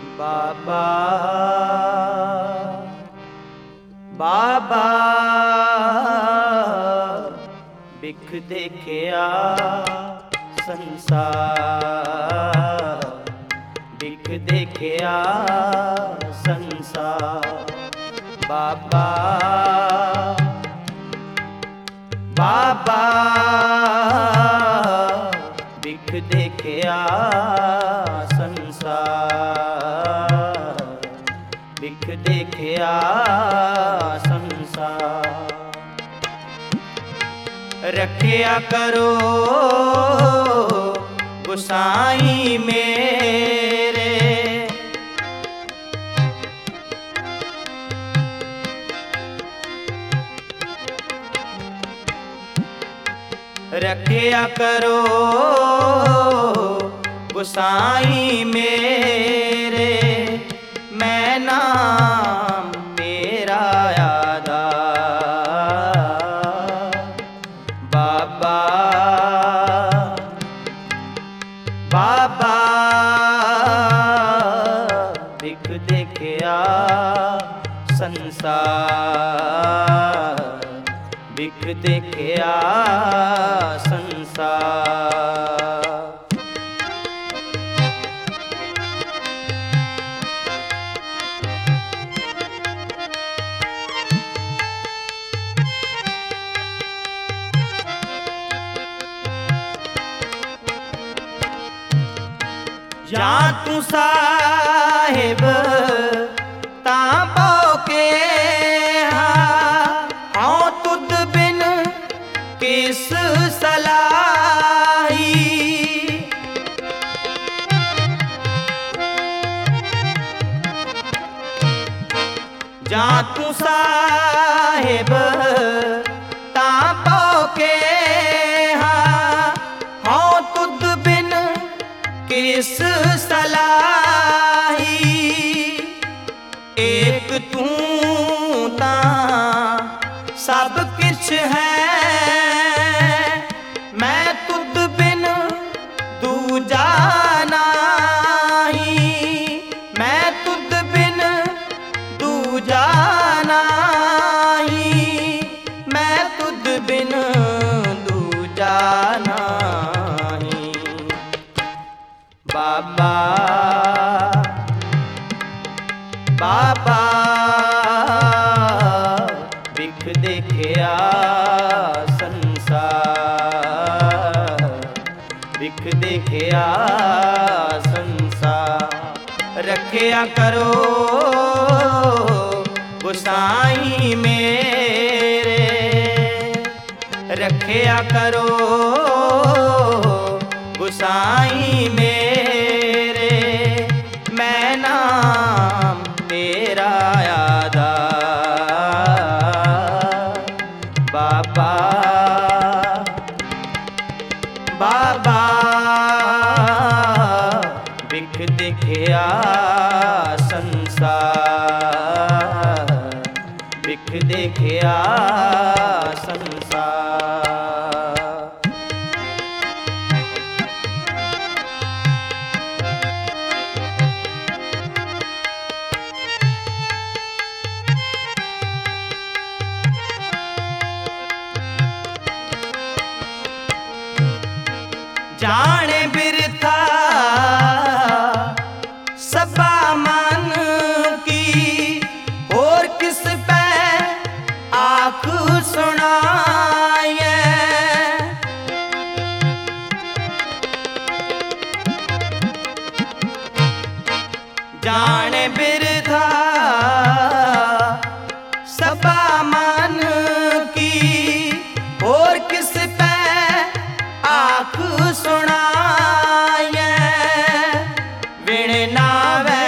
ਬਾਬਾ ਬਾਬਾ ਬਿਖ ਦੇਖਿਆ ਸੰਸਾਰ, ਬਿਖ ਦੇਖਿਆ ਸੰਸਾਰ। ਬਾਬਾ ਬਾਬਾ ਬਿਖ ਦੇਖਿਆ ਸੰਸਾਰ, ਬਿਖ ਦੇਖਿਆ ਸੰਸਾਰ। ਰੱਖਿਆ ਕਰੋ ਗੁਸਾਈ ਮੇਰੇ, ਰੱਖਿਆ ਕਰੋ ਗੁਸਾਈ ਮੇਰੇ। ਮੈਂ ਨਾਮ ਤੇਰਾ ਆਦਾ ਬਾਬਾ ਬਾਬਾ ਬਿਖ ਦੇਖਿਆ ਸੰਸਾਰ, ਬਿਖ ਦੇਖਿਆ ਸੰਸਾਰ। ਜਾਂ ਤੂੰ ਸਾਹਿਬ ਤਾਂ ਭੋਕੇ ਹਾਂ ਤੁਧ ਬਿਨ ਕਿਸ ਸਲਾਹੀ। ਜਾਂ ਤੂੰ ਸਾਹਿਬ ਤਾਂ ਭੋਕੇ ਹਾਂ ਤੁਧ ਬਿਨ ਕਿਸ ਸਲਾਹੀ। ਏਕ ਤੂੰ ਤਾਂ ਸਭ ਕਿਛ ਹੈ, ਮੈਂ ਤੁਧ ਬਿਨ ਦੂਜਾ ਨਾਹੀ। ਮੈਂ ਤੁਧ ਬਿਨ ਦੂਜਾ ਨਾਹੀ, ਮੈਂ ਤੁਧ ਬਿਨ ਦੂਜਾ ਨਾਹੀ। ਬਾਬਾ ਬਾਬਾ ਬਿਖ ਦੇਖਿਆ ਸੰਸਾਰ, ਬਿਖ ਦੇਖਿਆ ਸੰਸਾਰ। ਰੱਖਿਆ ਕਰੋ ਗੁਸਾਈ ਮੇਰੇ, ਰੱਖਿਆ ਕਰੋ ਗੁਸਾਈ ਮੇਰੇ। ਮੈਂ ਨਾਮ ਤੇਰਾ ਆਦਾ ਬਾਬਾ ਬਾਬਾ ਬਿਖ ਦੇਖਿਆ ਸੰਸਾਰ, ਬਿਖ ਦੇਖਿਆ ਸੰਸਾਰ। जाने बिरथा सबा मन की, और किस पे आँख सुनाए। जाने बिरथा सबा मन की, और किस पे आँख सुनाए। विण नावे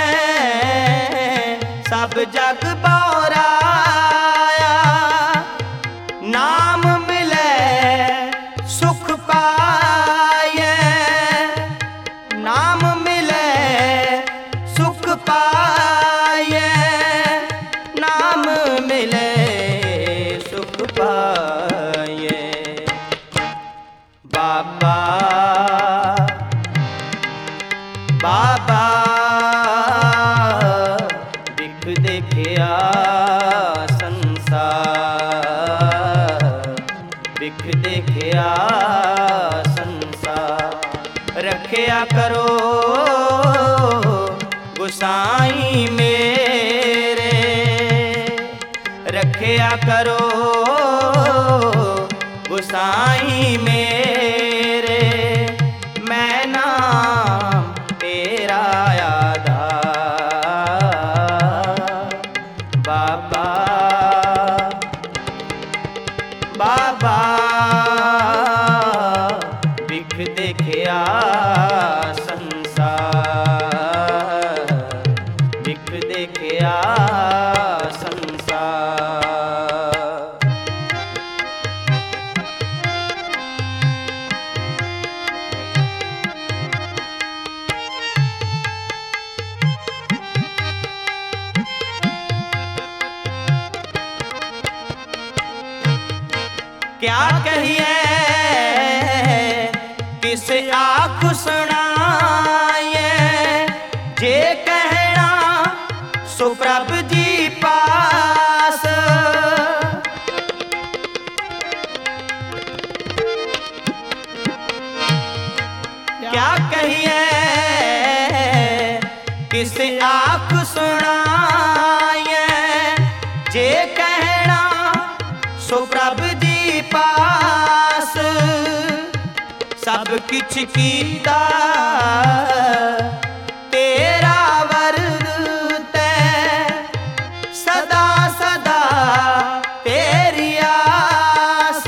सब जग बोराया, नाम मिले सुख पाए। नाम मिले सुख पाए, नाम मिले सुख पाए। बाबा बाबा करो गुसाई मेरे, रखया करो गुसाई मेरे, मैं नाम तेरा यादा बाबा बाबा। बिख देखिया संसार, बिख देखिया संसार। क्या कहिए किस आँख सुनाए, जे कहना सो प्रभु जी पास। क्या कहिए किस आँख सुनाए, जे कहना सो प्रभु जी पास। सब किछ कीता तेरा वरते, सदा सदा तेरी आस,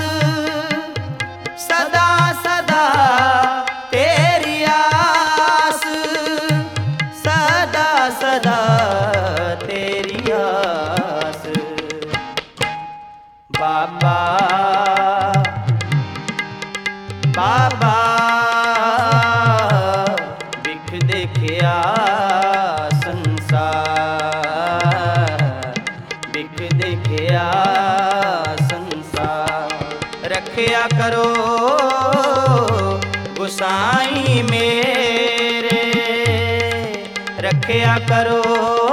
सदा सदा तेरी आस, सदा सदा तेरी आस। बाबा बाबा बिख देखिया संसार, बिख देखिया संसार। रखया करो गुसाई मेरे, रखया करो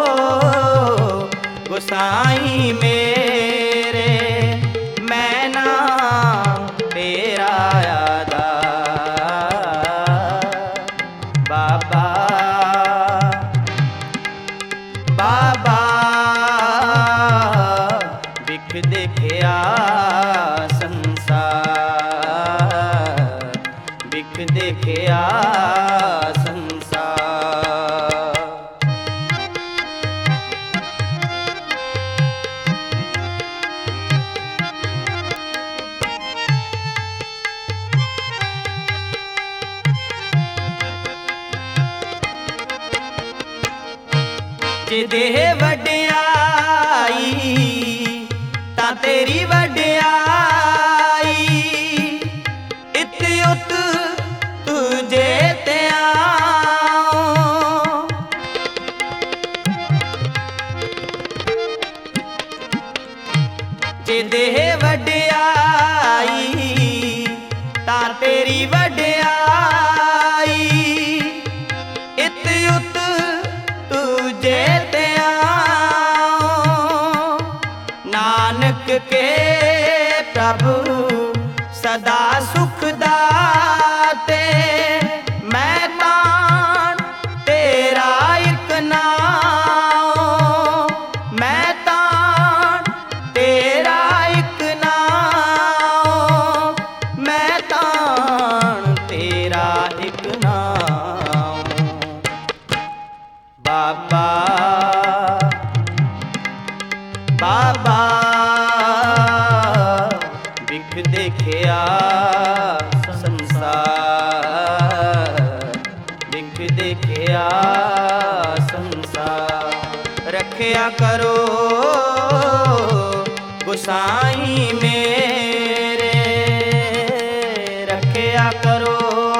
गुसाई मेरे, मैं नाम तेरा यादा बाबा बाबा। बिख देखिया संसार, बिख देखिया संसार। जे देह वड्याई तां तेरी वड्याई, इत उत तुझे ते आऊं। जे देह वड्याई तां तेरी वड्याई, इत उत तुझे ते आऊं। नानक के प्रभु सदा सुख दाते, मैं तान तेरा एक नाम, मैं तान तेरा एक नाम, मैं तान तेरा एक नाम। बाबा बाबा बिख देखिया संसार, बिख देखिया संसार। रखया करो गुसाई मेरे, रखया करो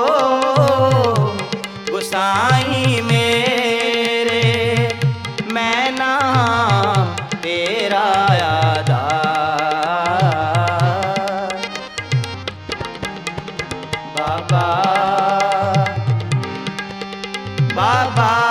गुसाई मेरे, मैं नाम तेरा यादा बाबा बाबा।